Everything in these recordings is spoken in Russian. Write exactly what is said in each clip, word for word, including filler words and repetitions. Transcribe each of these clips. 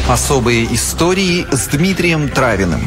Особые истории с Дмитрием Травиным.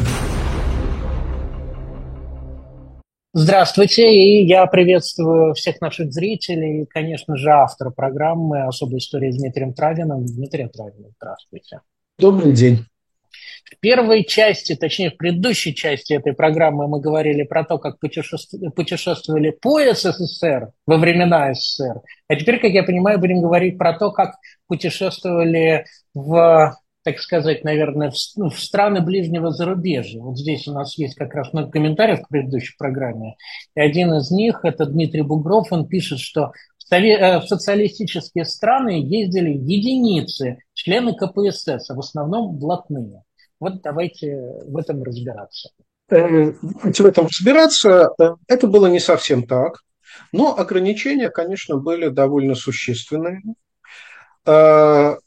Здравствуйте, и я приветствую всех наших зрителей и, конечно же, автора программы «Особая история» с Дмитрием Травиным. Дмитрий Травин, здравствуйте. Добрый день. В первой части, точнее, в предыдущей части этой программы мы говорили про то, как путешествовали, путешествовали по СССР во времена СССР. А теперь, как я понимаю, будем говорить про то, как путешествовали в, так сказать, наверное, в, ну, в страны ближнего зарубежья. Вот здесь у нас есть как раз много комментариев к предыдущей программе. И один из них, это Дмитрий Бугров, он пишет, что в социалистические страны ездили единицы, члены ка пэ эс эс, а в основном блатные. Вот давайте в этом разбираться. Давайте в этом разбираться. Это было не совсем так, но ограничения, конечно, были довольно существенные. Довольно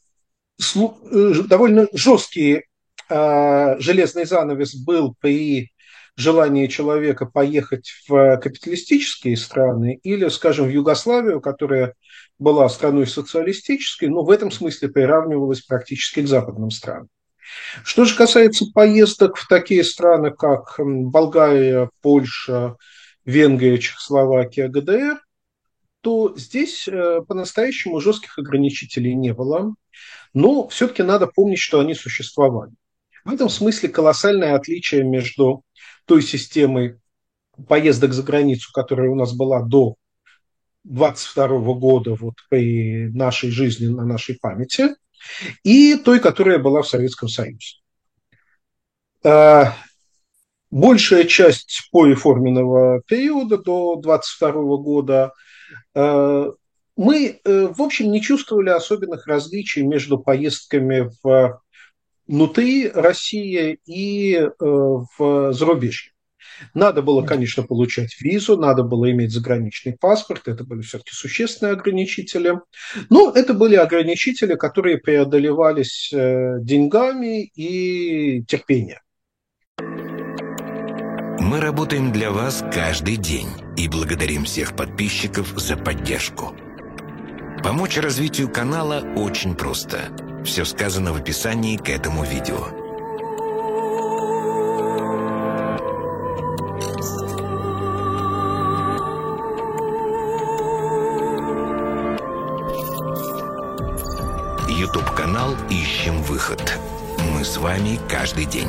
жесткий железный занавес был при желании человека поехать в капиталистические страны или, скажем, в Югославию, которая была страной социалистической, но в этом смысле приравнивалась практически к западным странам. Что же касается поездок в такие страны, как Болгария, Польша, Венгрия, Чехословакия, гэ дэ эр, то здесь по-настоящему жестких ограничителей не было. Но все-таки надо помнить, что они существовали. В этом смысле колоссальное отличие между той системой поездок за границу, которая у нас была до двадцать второго года вот, при нашей жизни, на нашей памяти, и той, которая была в Советском Союзе. Большая часть пореформенного периода до двадцать второго года мы, в общем, не чувствовали особенных различий между поездками внутри России и в зарубежье. Надо было, конечно, получать визу, надо было иметь заграничный паспорт, это были все-таки существенные ограничители. Но это были ограничители, которые преодолевались деньгами и терпением. Мы работаем для вас каждый день и благодарим всех подписчиков за поддержку. Помочь развитию канала очень просто. Все сказано в описании к этому видео. YouTube-канал «Ищем выход». Мы с вами каждый день.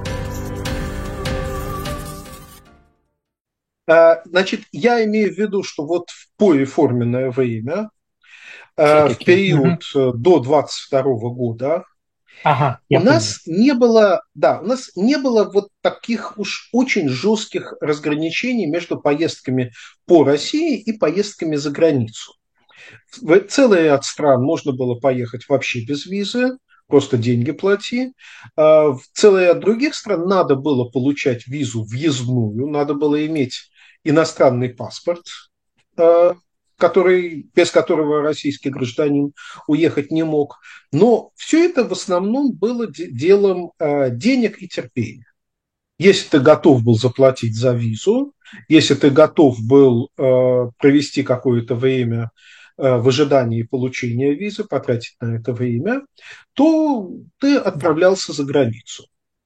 Значит, я имею в виду, что вот в пореформенное время, в период угу. до двадцать второго года, ага, у нас понял. не было, да, у нас не было вот таких уж очень жестких разграничений между поездками по России и поездками за границу. В целый ряд стран можно было поехать вообще без визы, просто деньги плати. В целый ряд других стран надо было получать визу въездную, надо было иметь иностранный паспорт, который, без которого российский гражданин уехать не мог. Но все это в основном было делом денег и терпения. Если ты готов был заплатить за визу, если ты готов был провести какое-то время в ожидании получения визы, потратить на это время, то ты отправлялся за границу.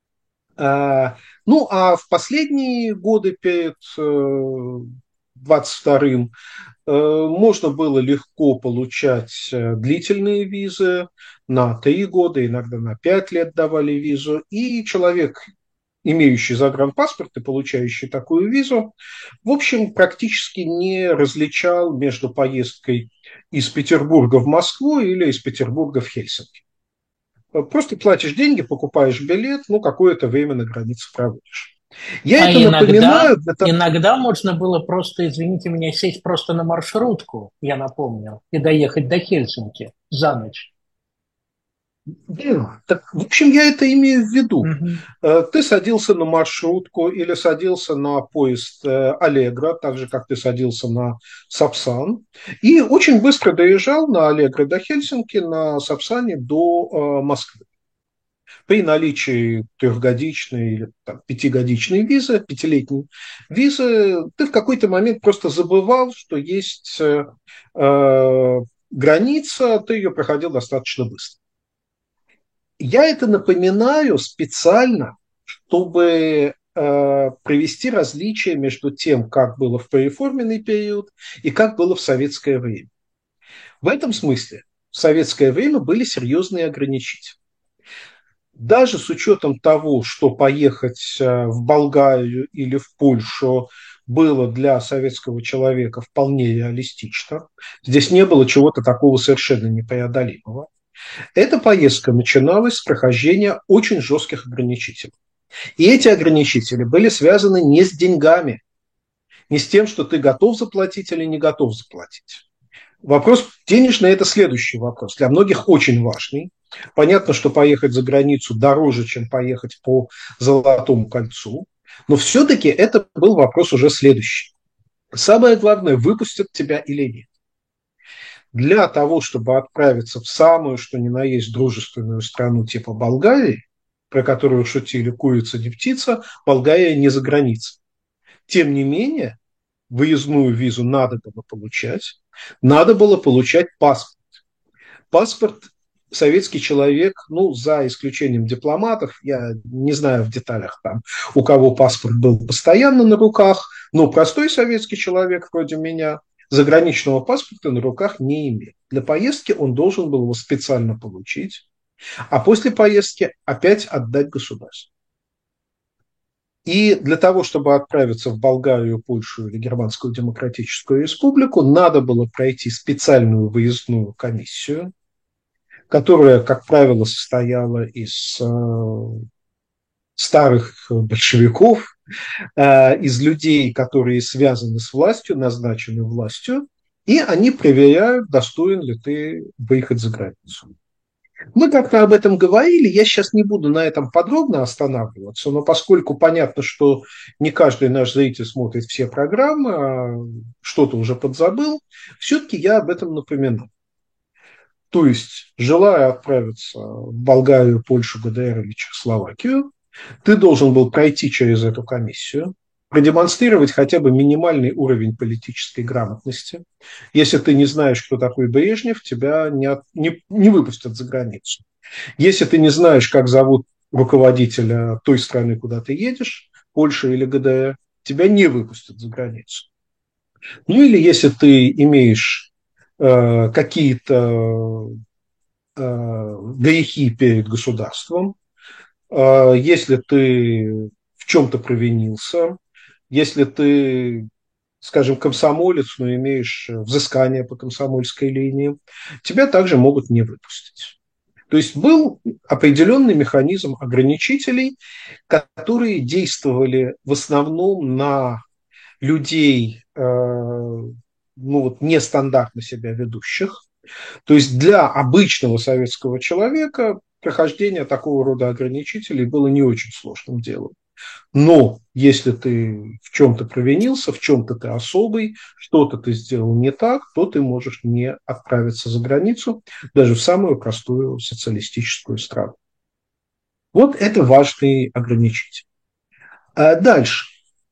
Ну, а в последние годы перед двадцать вторым можно было легко получать длительные визы, на три года, иногда на пять лет давали визу, и человек, имеющий загранпаспорт и получающий такую визу, в общем, практически не различал между поездкой из Петербурга в Москву или из Петербурга в Хельсинки. Просто платишь деньги, покупаешь билет, ну, какое-то время на границе проводишь. Я а это иногда, напоминаю. Это... Иногда можно было просто, извините меня, сесть просто на маршрутку, я напомню, и доехать до Хельсинки за ночь. Да, так, в общем, я это имею в виду. Угу. Ты садился на маршрутку или садился на поезд Аллегро, так же, как ты садился на Сапсан, и очень быстро доезжал на Аллегро до Хельсинки, на Сапсане до Москвы. При наличии трехгодичной или там, пятигодичной визы, пятилетней визы, ты в какой-то момент просто забывал, что есть э, граница, ты ее проходил достаточно быстро. Я это напоминаю специально, чтобы э, провести различие между тем, как было в переформенный период и как было в советское время. В этом смысле в советское время были серьезные ограничители. Даже с учетом того, что поехать в Болгарию или в Польшу было для советского человека вполне реалистично, здесь не было чего-то такого совершенно непреодолимого, эта поездка начиналась с прохождения очень жестких ограничителей. И эти ограничители были связаны не с деньгами, не с тем, что ты готов заплатить или не готов заплатить. Вопрос денежный – это следующий вопрос, для многих очень важный. Понятно, что поехать за границу дороже, чем поехать по Золотому кольцу, но все-таки это был вопрос уже следующий. Самое главное – выпустят тебя или нет. Для того, чтобы отправиться в самую, что ни на есть, дружественную страну типа Болгарии, про которую шутили «курица не птица», Болгария не за границей. Тем не менее, выездную визу надо было получать, надо было получать паспорт. Паспорт советский человек, ну, за исключением дипломатов, я не знаю в деталях там, у кого паспорт был постоянно на руках, но простой советский человек, вроде меня, заграничного паспорта на руках не имел. Для поездки он должен был его специально получить, а после поездки опять отдать государству. И для того, чтобы отправиться в Болгарию, Польшу или Германскую Демократическую Республику, надо было пройти специальную выездную комиссию, которая, как правило, состояла из э, старых большевиков, э, из людей, которые связаны с властью, назначены властью, и они проверяют, достоин ли ты выехать за границу. Мы как-то об этом говорили, я сейчас не буду на этом подробно останавливаться, но поскольку понятно, что не каждый наш зритель смотрит все программы, а что-то уже подзабыл, все-таки я об этом напоминаю. То есть, желая отправиться в Болгарию, Польшу, ГДР или Чехословакию, ты должен был пройти через эту комиссию, продемонстрировать хотя бы минимальный уровень политической грамотности. Если ты не знаешь, кто такой Брежнев, тебя не, от, не, не выпустят за границу. Если ты не знаешь, как зовут руководителя той страны, куда ты едешь, Польша или ГДР, тебя не выпустят за границу. Ну или если ты имеешь э, какие-то э, грехи перед государством, э, если ты в чем-то провинился, если ты, скажем, комсомолец, но имеешь взыскание по комсомольской линии, тебя также могут не выпустить. То есть был определенный механизм ограничителей, которые действовали в основном на людей, э, ну вот, нестандартно себя ведущих. То есть для обычного советского человека прохождение такого рода ограничителей было не очень сложным делом. Но если ты в чем-то провинился, в чем-то ты особый, что-то ты сделал не так, то ты можешь не отправиться за границу, даже в самую простую социалистическую страну. Вот это важный ограничитель. А дальше.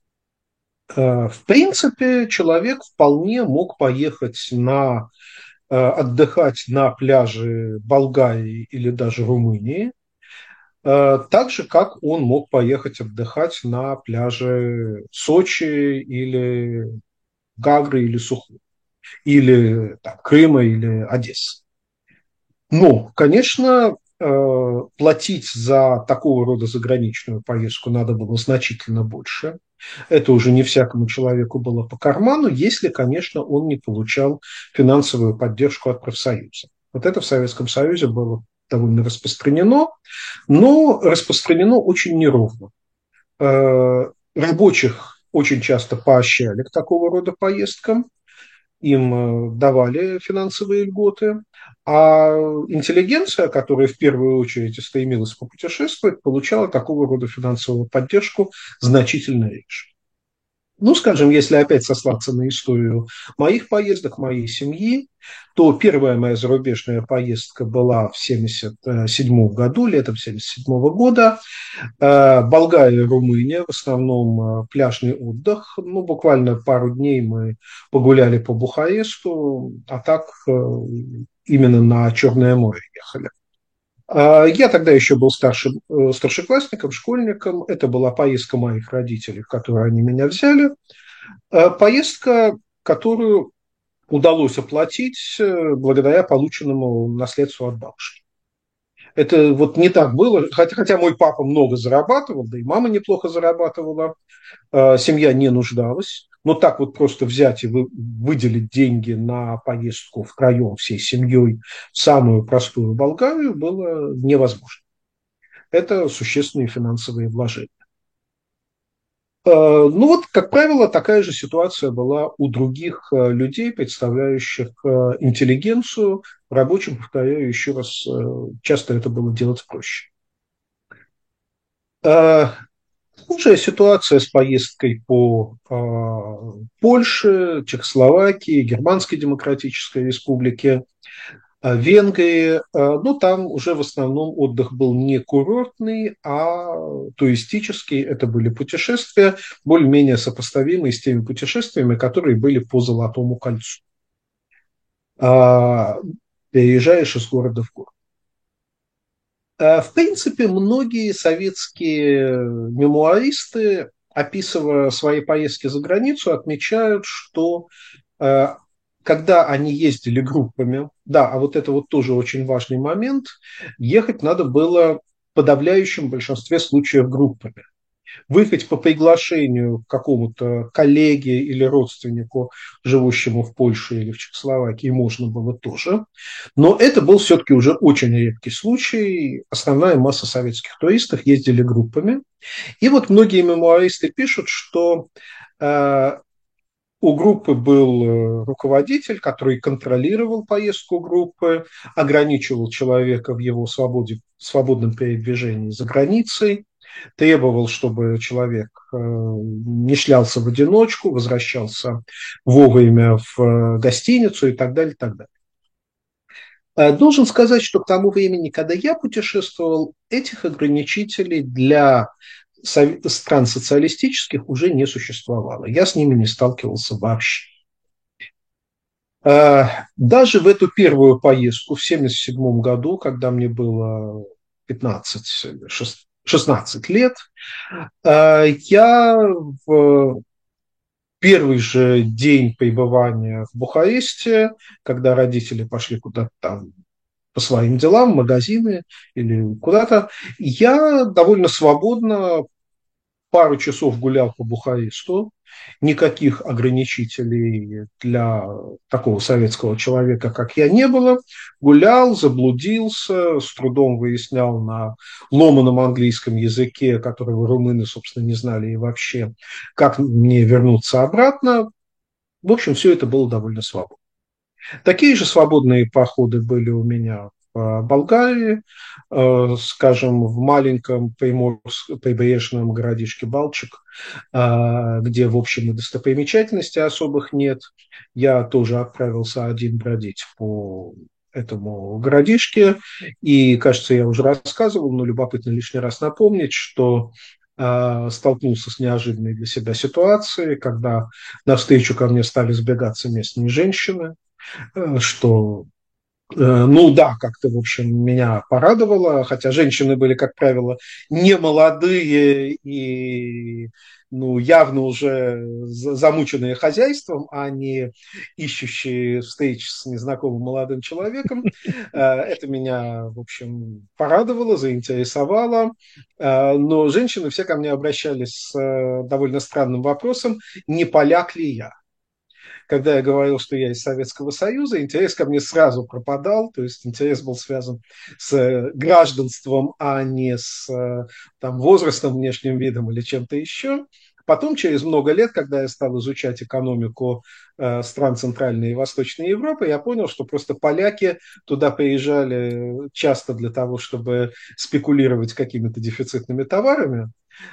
В принципе, человек вполне мог поехать на, отдыхать на пляже Болгарии или даже Румынии, так же, как он мог поехать отдыхать на пляже Сочи или Гагры или Сухуми, или там, Крыма или Одессы. Но, конечно, платить за такого рода заграничную поездку надо было значительно больше. Это уже не всякому человеку было по карману, если, конечно, он не получал финансовую поддержку от профсоюза. Вот это в Советском Союзе было довольно распространено, но распространено очень неровно. Рабочих очень часто поощряли к такого рода поездкам, им давали финансовые льготы, а интеллигенция, которая в первую очередь стремилась попутешествовать, получала такого рода финансовую поддержку значительно реже. Ну, скажем, если опять сослаться на историю моих поездок, моей семьи, то первая моя зарубежная поездка была в семьдесят седьмом году, летом семьдесят седьмого года. Болгария, Румыния, в основном пляжный отдых. Ну, буквально пару дней мы погуляли по Бухаресту, а так именно на Черное море ехали. Я тогда еще был старшим, э, старшеклассником, школьником. Это была поездка моих родителей, в которую они меня взяли. Э, Поездка, которую удалось оплатить э, благодаря полученному наследству от бабушки. Это вот не так было, хотя, хотя мой папа много зарабатывал, да и мама неплохо зарабатывала, э, семья не нуждалась. Но так вот просто взять и вы, выделить деньги на поездку втроем всей семьей в самую простую Болгарию было невозможно. Это существенные финансовые вложения. Э, Ну вот, как правило, такая же ситуация была у других э, людей, представляющих э, интеллигенцию. Рабочим, повторяю еще раз, э, часто это было делать проще. Э, Хуже ситуация с поездкой по э, Польше, Чехословакии, Германской Демократической Республике, э, Венгрии. Э, ну, там уже в основном отдых был не курортный, а туристический. Это были путешествия, более-менее сопоставимые с теми путешествиями, которые были по Золотому кольцу. Э, Переезжаешь из города в город. В принципе, многие советские мемуаристы, описывая свои поездки за границу, отмечают, что э, когда они ездили группами, да, а вот это вот тоже очень важный момент, ехать надо было в подавляющем большинстве случаев группами. Выехать по приглашению к какому-то коллеге или родственнику, живущему в Польше или в Чехословакии, можно было тоже. Но это был все-таки уже очень редкий случай. Основная масса советских туристов ездили группами. И вот многие мемуаристы пишут, что э, у группы был э, руководитель, который контролировал поездку группы, ограничивал человека в его свободе, свободном передвижении за границей, требовал, чтобы человек э, не шлялся в одиночку, возвращался вовремя в э, гостиницу и так далее, и так далее. Э, Должен сказать, что к тому времени, когда я путешествовал, этих ограничителей для со- стран социалистических уже не существовало. Я с ними не сталкивался вообще. Э, Даже в эту первую поездку в семьдесят седьмом году, когда мне было пятнадцать, шестнадцать лет, э, я в первый же день пребывания в Бухаресте, когда родители пошли куда-то там по своим делам, в магазины или куда-то, я довольно свободно пару часов гулял по Бухаресту, никаких ограничителей для такого советского человека, как я, не было. Гулял, заблудился, с трудом выяснял на ломаном английском языке, которого румыны, собственно, не знали и вообще, как мне вернуться обратно. В общем, все это было довольно свободно. Такие же свободные походы были у меня в Болгарии, э, скажем, в маленьком приморск- прибрежном городишке Балчик, э, где, в общем, и достопримечательностей особых нет. Я тоже отправился один бродить по этому городишке, и, кажется, я уже рассказывал, но любопытно лишний раз напомнить, что э, столкнулся с неожиданной для себя ситуацией, когда навстречу ко мне стали сбегаться местные женщины, э, что, э, ну да, как-то, в общем, меня порадовало, хотя женщины были, как правило, не молодые и, ну, явно уже за- замученные хозяйством, а не ищущие встреч с незнакомым молодым человеком. Э, Это меня, в общем, порадовало, заинтересовало. Э, Но женщины все ко мне обращались с э, довольно странным вопросом, не поляк ли я. Когда я говорил, что я из Советского Союза, интерес ко мне сразу пропадал, то есть интерес был связан с э, гражданством, а не с э, там, возрастом, внешним видом или чем-то еще. Потом, через много лет, когда я стал изучать экономику э, стран Центральной и Восточной Европы, я понял, что просто поляки туда приезжали часто для того, чтобы спекулировать какими-то дефицитными товарами.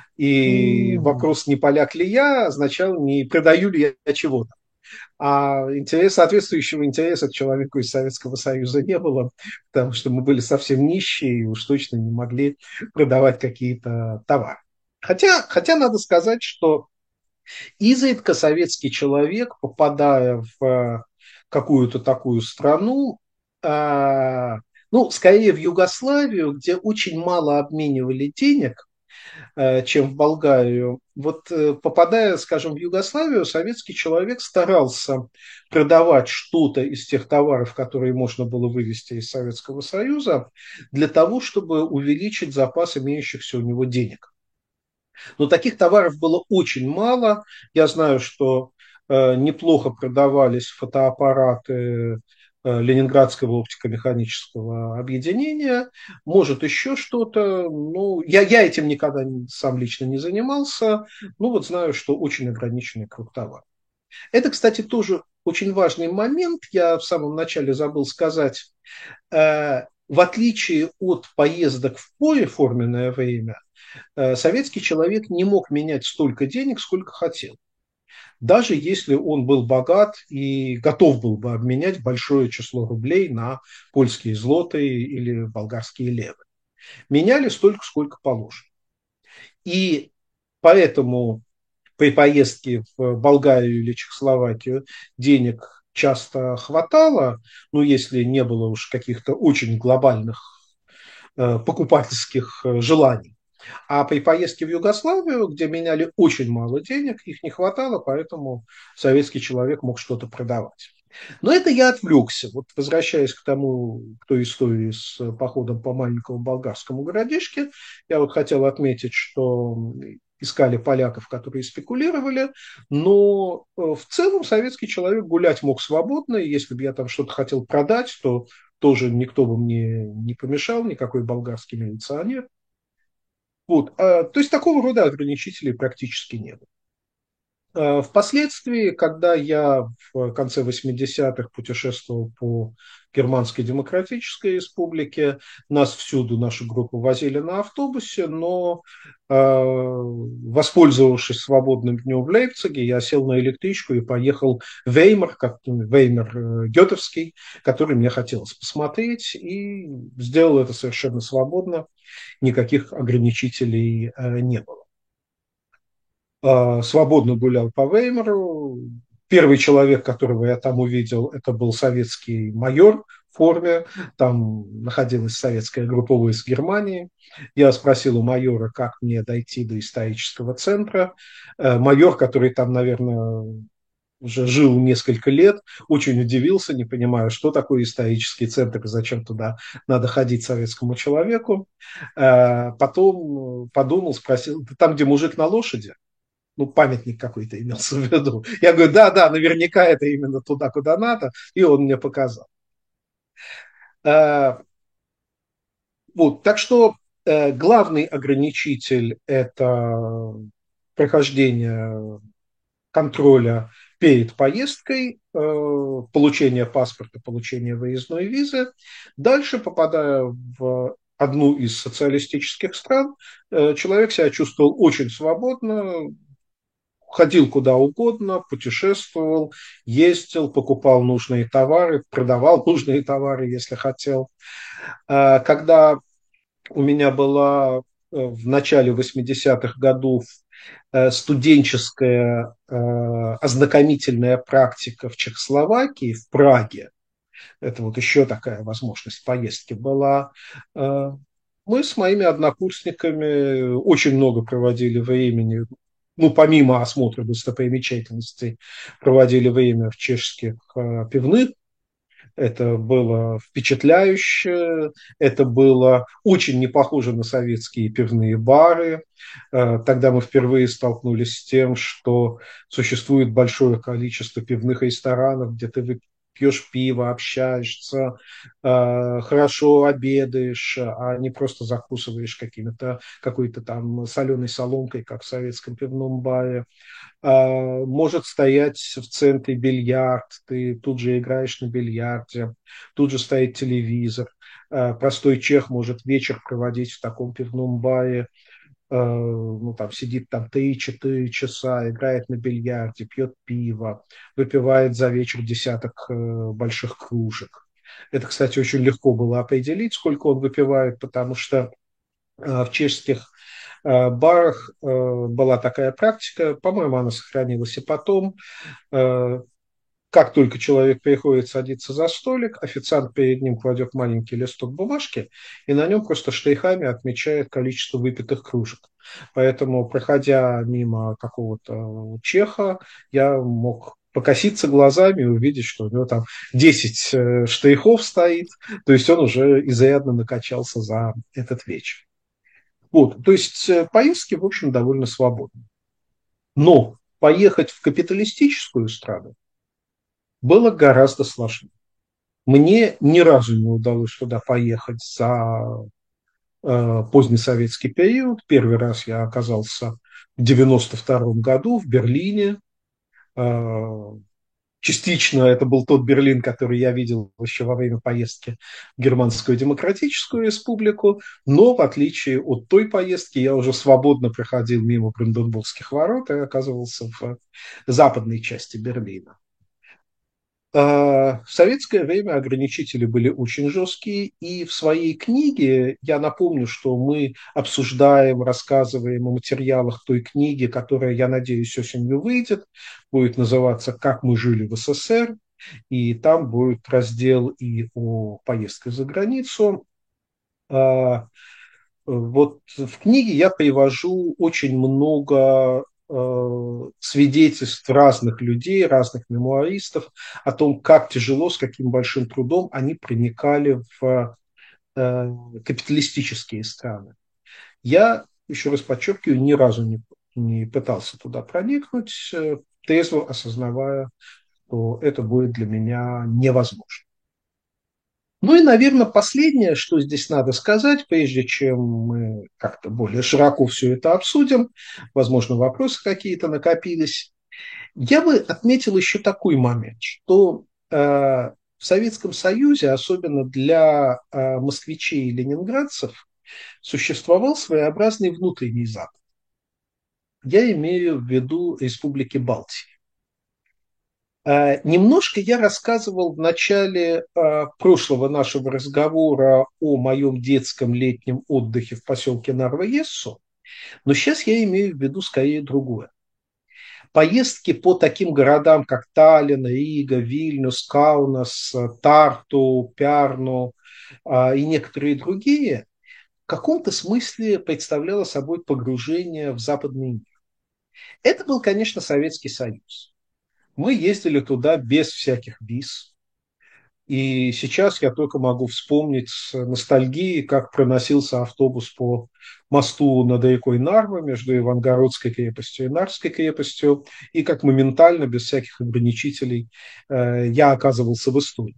И М. вопрос, не поляк ли я, означал, не продаю ли я чего-то. А интерес, соответствующего интереса к человеку из Советского Союза не было, потому что мы были совсем нищие и уж точно не могли продавать какие-то товары. Хотя, хотя надо сказать, что изредка советский человек, попадая в э, какую-то такую страну, э, Ну, скорее в Югославию, где очень мало обменивали денег, э, чем в Болгарию. Вот э, попадая, скажем, в Югославию, советский человек старался продавать что-то из тех товаров, которые можно было вывести из Советского Союза, для того, чтобы увеличить запас имеющихся у него денег. Но таких товаров было очень мало. Я знаю, что э, неплохо продавались фотоаппараты э, Ленинградского оптико-механического объединения, может еще что-то. Ну, я, я этим никогда не- сам лично не занимался, ну вот знаю, что очень ограниченный круг товаров. Это, кстати, тоже очень важный момент. Я в самом начале забыл сказать. Э, в отличие от поездок в пореформенное время, э, советский человек не мог менять столько денег, сколько хотел. Даже если он был богат и готов был бы обменять большое число рублей на польские злоты или болгарские левы. Меняли столько, сколько положено. И поэтому при поездке в Болгарию или Чехословакию денег часто хватало, ну, если не было уж каких-то очень глобальных э, покупательских э, желаний. А при поездке в Югославию, где меняли очень мало денег, их не хватало, поэтому советский человек мог что-то продавать. Но это я отвлекся. Вот возвращаясь к тому, к той истории с походом по маленькому болгарскому городишке, я вот хотел отметить, что искали поляков, которые спекулировали, но э, в целом советский человек гулять мог свободно, и если бы я там что-то хотел продать, то тоже никто бы мне не помешал, никакой болгарский милиционер. Вот. А, то есть такого рода ограничителей практически не было. А, впоследствии, когда я в конце восьмидесятых путешествовал по Германской Демократической Республике, нас всюду, нашу группу возили на автобусе, но э, воспользовавшись свободным днем в Лейпциге, я сел на электричку и поехал в Веймар, как, Веймар э, Гетовский, который мне хотелось посмотреть, и сделал это совершенно свободно, никаких ограничителей э, не было. Э, свободно гулял по Веймару. Первый человек, которого я там увидел, это был советский майор в форме. Там находилась советская группа войск Германии. Я спросил у майора, как мне дойти до исторического центра. Э, майор, который там, наверное, уже жил несколько лет, очень удивился, не понимая, что такое исторический центр и зачем туда надо ходить советскому человеку. Э, потом подумал, спросил: там, где мужик на лошади? Ну, памятник какой-то имелся в виду. Я говорю: да, да, наверняка это именно туда, куда надо, и он мне показал. Э, вот, так что э, главный ограничитель – это прохождение контроля перед поездкой, э, получение паспорта, получение выездной визы. Дальше, попадая в одну из социалистических стран, э, человек себя чувствовал очень свободно, ходил куда угодно, путешествовал, ездил, покупал нужные товары, продавал нужные товары, если хотел. Э, Когда у меня была э, в начале восьмидесятых годов э, студенческая э, ознакомительная практика в Чехословакии, в Праге, это вот еще такая возможность поездки была, э, мы с моими однокурсниками очень много проводили времени, ну, помимо осмотра достопримечательностей, проводили время в чешских э, пивных. Это было впечатляюще, это было очень не похоже на советские пивные бары. Э, Тогда мы впервые столкнулись с тем, что существует большое количество пивных ресторанов, где ты пьешь пиво, общаешься, э, хорошо обедаешь, а не просто закусываешь какими-то, какой-то там соленой соломкой, как в советском пивном баре. А, может стоять в центре бильярд, ты тут же играешь на бильярде, тут же стоит телевизор. А, простой чех может вечер проводить в таком пивном баре, а, ну, там сидит там три-четыре часа, играет на бильярде, пьет пиво, выпивает за вечер десяток э, больших кружек. Это, кстати, очень легко было определить, сколько он выпивает, потому что э, в чешских э, барах э, была такая практика, по-моему, она сохранилась и потом. Э, как только человек приходит садиться за столик, официант перед ним кладет маленький листок бумажки и на нем просто штрихами отмечает количество выпитых кружек. Поэтому, проходя мимо какого-то чеха, я мог покоситься глазами и увидеть, что у него там десять э, штрихов стоит, то есть он уже изрядно накачался за этот вечер. Вот, то есть э, поездки, в общем, довольно свободны. Но поехать в капиталистическую страну было гораздо сложнее. Мне ни разу не удалось туда поехать за э, позднесоветский период. Первый раз я оказался в девяносто втором году в Берлине. Э, частично это был тот Берлин, который я видел еще во время поездки в Германскую Демократическую Республику, но в отличие от той поездки я уже свободно проходил мимо Бранденбургских ворот и оказывался в западной части Берлина. В советское время ограничители были очень жесткие, и в своей книге я напомню, что мы обсуждаем, рассказываем о материалах той книги, которая, я надеюсь, осенью выйдет, будет называться «Как мы жили в СССР», и там будет раздел и о поездках за границу. Вот в книге я привожу очень много свидетельств разных людей, разных мемуаристов о том, как тяжело, с каким большим трудом они проникали в э, капиталистические страны. Я, еще раз подчеркиваю, ни разу не, не пытался туда проникнуть, э, трезво осознавая, что это будет для меня невозможно. Ну и, наверное, последнее, что здесь надо сказать, прежде чем мы как-то более широко все это обсудим, возможно, вопросы какие-то накопились, я бы отметил еще такой момент, что э, в Советском Союзе, особенно для э, москвичей и ленинградцев, существовал своеобразный внутренний Запад. Я имею в виду республики Балтии. Немножко я рассказывал в начале прошлого нашего разговора о моем детском летнем отдыхе в поселке Нарва-Ессу, но сейчас я имею в виду скорее другое. Поездки по таким городам, как Таллин, Рига, Вильнюс, Каунас, Тарту, Пярну и некоторые другие в каком-то смысле представляло собой погружение в западный мир. Это был, конечно, Советский Союз. Мы ездили туда без всяких виз. И сейчас я только могу вспомнить с ностальгией, как проносился автобус по мосту над рекой Нарва между Ивангородской крепостью и Нарвской крепостью, и как моментально, без всяких ограничителей, я оказывался в Эстонии.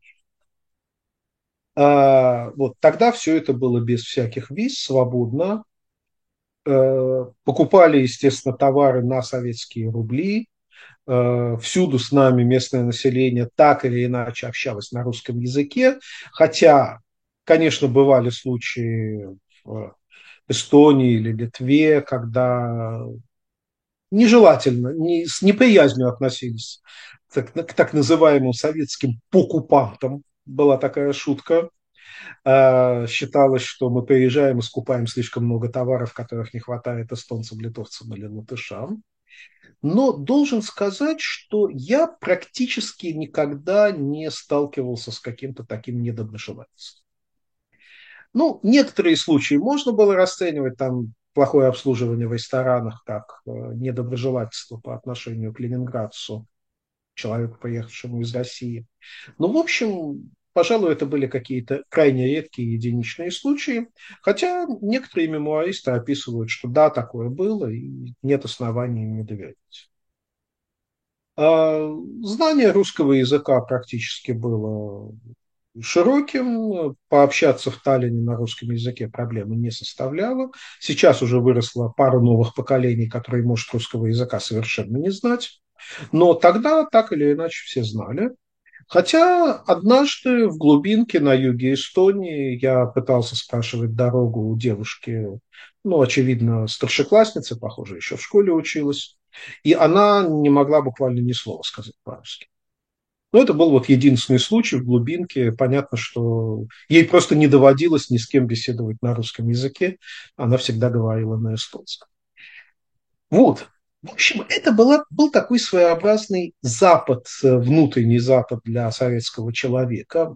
Вот, тогда все это было без всяких виз, свободно. Покупали, естественно, товары на советские рубли. Всюду с нами местное население так или иначе общалось на русском языке, хотя, конечно, бывали случаи в Эстонии или Литве, когда нежелательно, не, с неприязнью относились к, к так называемым советским покупантам. Была такая шутка. Считалось, что мы приезжаем и скупаем слишком много товаров, которых не хватает эстонцам, литовцам или латышам. Но должен сказать, что я практически никогда не сталкивался с каким-то таким недоброжелательством. Ну, некоторые случаи можно было расценивать, там, плохое обслуживание в ресторанах, как недоброжелательство по отношению к ленинградцу, человеку, приехавшему из России. Но, в общем, пожалуй, это были какие-то крайне редкие единичные случаи, хотя некоторые мемуаристы описывают, что да, такое было, и нет оснований не доверять. Знание русского языка практически было широким, пообщаться в Таллине на русском языке проблемы не составляло. Сейчас уже выросло пара новых поколений, которые, может, русского языка совершенно не знать, но тогда так или иначе все знали. Хотя однажды в глубинке на юге Эстонии я пытался спрашивать дорогу у девушки, ну, очевидно, старшеклассницы, похоже, еще в школе училась, и она не могла буквально ни слова сказать по-русски. Но это был вот единственный случай в глубинке. Понятно, что ей просто не доводилось ни с кем беседовать на русском языке, она всегда говорила на эстонском. Вот. В общем, это была, был такой своеобразный Запад, э, внутренний Запад для советского человека.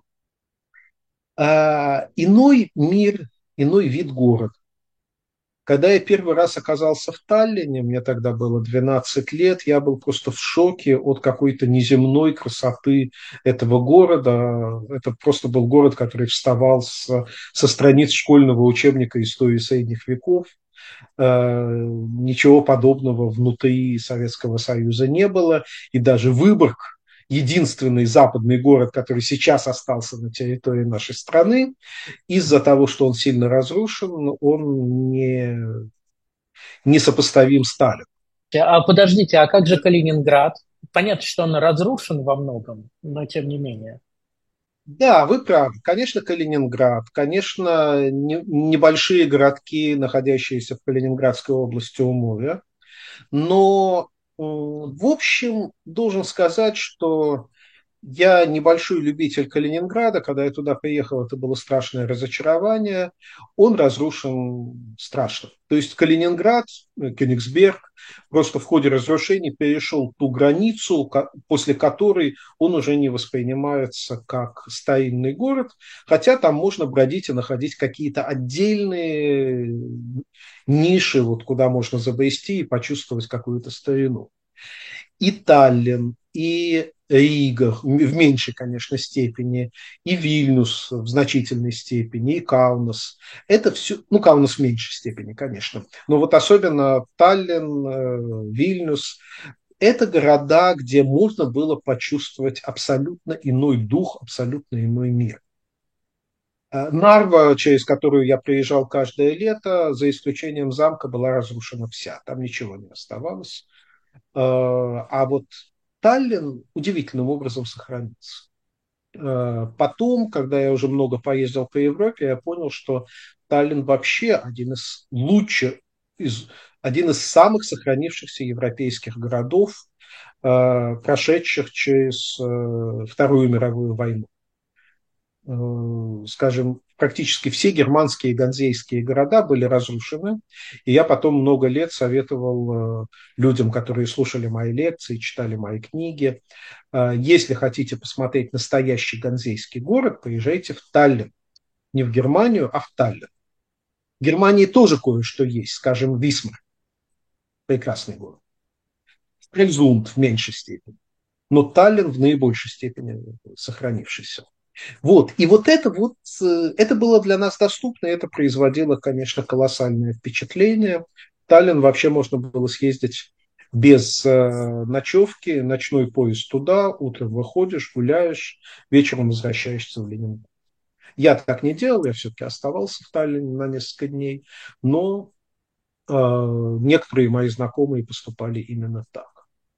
А, иной мир, иной вид города. Когда я первый раз оказался в Таллине, мне тогда было двенадцать лет, я был просто в шоке от какой-то неземной красоты этого города. Это просто был город, который вставал с, со страниц школьного учебника истории средних веков. Э, Ничего подобного внутри Советского Союза не было. И даже Выборг, единственный западный город, который сейчас остался на территории нашей страны, из-за того, что он сильно разрушен, он не, несопоставим с Сталином. А подождите, а как же Калининград? Понятно, что он разрушен во многом, но тем не менее. Да, вы правы. Конечно, Калининград, конечно, не, небольшие городки, находящиеся в Калининградской области у моря. Но, в общем, должен сказать, что я небольшой любитель Калининграда. Когда я туда приехал, это было страшное разочарование. Он разрушен страшно. То есть Калининград, Кёнигсберг, просто в ходе разрушений перешел ту границу, после которой он уже не воспринимается как старинный город, хотя там можно бродить и находить какие-то отдельные ниши, вот, куда можно забрести и почувствовать какую-то старину. И Таллин, и Рига в меньшей, конечно, степени, и Вильнюс в значительной степени, и Каунас. Это все, ну, Каунас в меньшей степени, конечно, но вот особенно Таллин, Вильнюс, это города, где можно было почувствовать абсолютно иной дух, абсолютно иной мир. Нарва, через которую я приезжал каждое лето, за исключением замка, была разрушена вся. Там ничего не оставалось. А вот Таллин удивительным образом сохранится. Потом, когда я уже много поездил по Европе, я понял, что Таллин вообще один из лучших, из, один из самых сохранившихся европейских городов, прошедших через Вторую мировую войну. Скажем, практически все германские и ганзейские города были разрушены, и я потом много лет советовал людям, которые слушали мои лекции, читали мои книги, если хотите посмотреть настоящий ганзейский город, поезжайте в Таллин. Не в Германию, а в Таллин. В Германии тоже кое-что есть, скажем, Висмар. Прекрасный город. Стрельзунд в меньшей степени. Но Таллин в наибольшей степени сохранившийся. Вот. И вот это, вот, это было для нас доступно, и это производило, конечно, колоссальное впечатление. В Таллин вообще можно было съездить без э, ночевки, ночной поезд туда, утром выходишь, гуляешь, вечером возвращаешься в Ленинград. Я так не делал, я все-таки оставался в Таллине на несколько дней, но э, некоторые мои знакомые поступали именно так.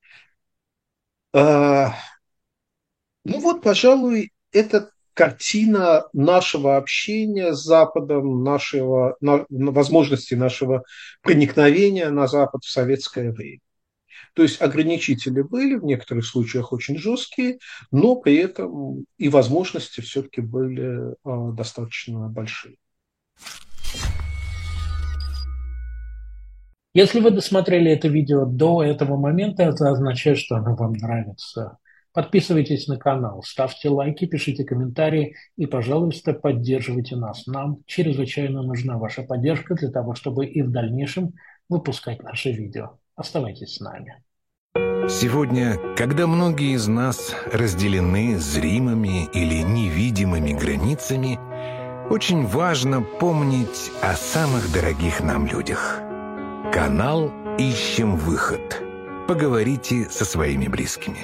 Э, ну вот, пожалуй, это картина нашего общения с Западом, нашего, на, возможности нашего проникновения на Запад в советское время. То есть ограничители были, в некоторых случаях очень жесткие, но при этом и возможности все-таки были э, достаточно большие. Если вы досмотрели это видео до этого момента, это означает, что оно вам нравится. Подписывайтесь на канал, ставьте лайки, пишите комментарии и, пожалуйста, поддерживайте нас. Нам чрезвычайно нужна ваша поддержка для того, чтобы и в дальнейшем выпускать наши видео. Оставайтесь с нами. Сегодня, когда многие из нас разделены зримыми или невидимыми границами, очень важно помнить о самых дорогих нам людях. Канал «Ищем выход». Поговорите со своими близкими.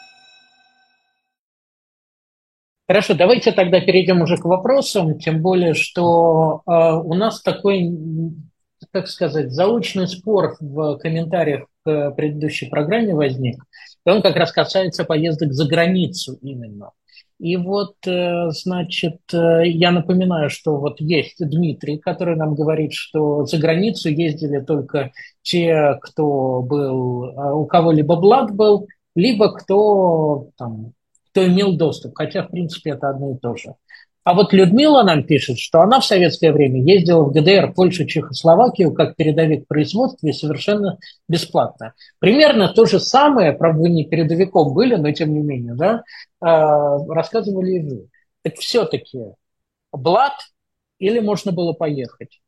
Хорошо, давайте тогда перейдем уже к вопросам, тем более, что э, у нас такой, так сказать, заочный спор в комментариях к предыдущей программе возник, и он как раз касается поездок за границу именно. И вот, э, значит, э, я напоминаю, что вот есть Дмитрий, который нам говорит, что за границу ездили только те, кто был, э, у кого либо блат был, либо кто там, кто имел доступ, хотя, в принципе, это одно и то же. А вот Людмила нам пишет, что она в советское время ездила в ГДР, Польшу, Чехословакию как передовик производства и совершенно бесплатно. Примерно то же самое, правда, вы не передовиком были, но тем не менее, да, э, рассказывали и вы. Так все-таки блат или можно было поехать?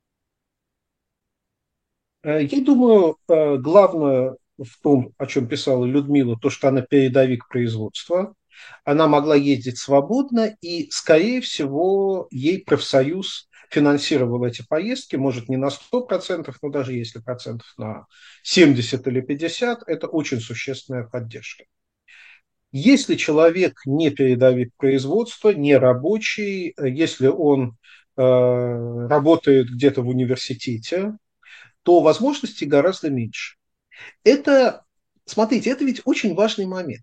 Э, Я думаю, э, главное в том, о чем писала Людмила, то, что она передовик производства. Она могла ездить свободно, и, скорее всего, ей профсоюз финансировал эти поездки, может, не на сто процентов, но даже если процентов на семьдесят или пятьдесят, это очень существенная поддержка. Если человек не передовик производства, не рабочий, э, если он э, работает где-то в университете, то возможностей гораздо меньше. Это, смотрите, это ведь очень важный момент.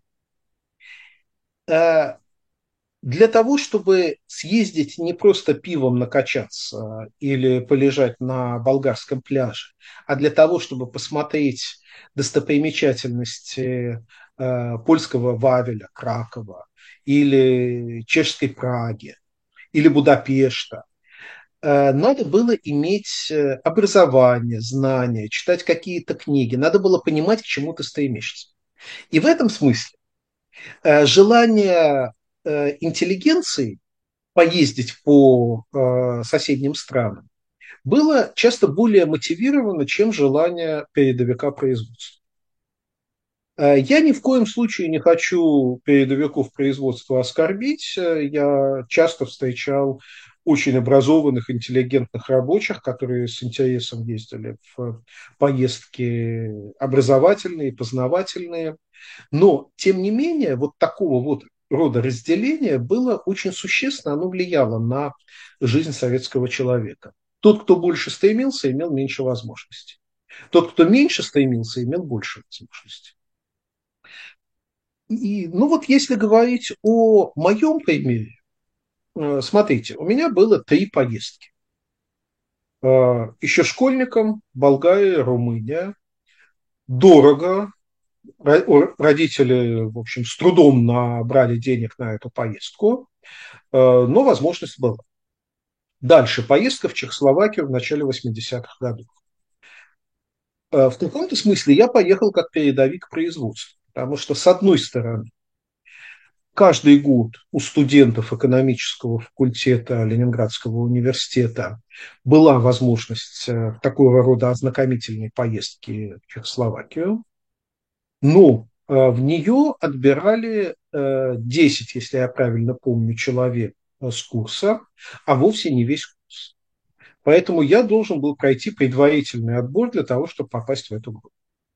Э, Для того, чтобы съездить не просто пивом накачаться или полежать на болгарском пляже, а для того, чтобы посмотреть достопримечательности э, польского Вавеля, Кракова, или чешской Праги, или Будапешта, э, надо было иметь э, образование, знания, читать какие-то книги, надо было понимать, к чему ты стремишься. И в этом смысле э, желание э, интеллигенции поездить по э, соседним странам было часто более мотивировано, чем желание передовика производства. Э, Я ни в коем случае не хочу передовиков производства оскорбить. Э, Я часто встречал очень образованных, интеллигентных рабочих, которые с интересом ездили в поездки образовательные, познавательные. Но, тем не менее, вот такого вот рода разделение было очень существенно, оно влияло на жизнь советского человека. Тот, кто больше стремился, имел меньше возможностей. Тот, кто меньше стремился, имел больше возможностей. И, ну вот если говорить о моем примере, э, смотрите, у меня было три поездки. Э, Еще школьником Болгария, Румыния. Дорого. Ро- Родители, в общем, с трудом набрали денег на эту поездку, э, но возможность была. Дальше поездка в Чехословакию в начале восьмидесятых годов. Э, В каком-то смысле я поехал как передовик производства, потому что, с одной стороны, каждый год у студентов экономического факультета Ленинградского университета была возможность э, такого рода ознакомительной поездки в Чехословакию, но э, в нее отбирали э, десять, если я правильно помню, человек э, с курса, а вовсе не весь курс. Поэтому я должен был пройти предварительный отбор для того, чтобы попасть в эту группу.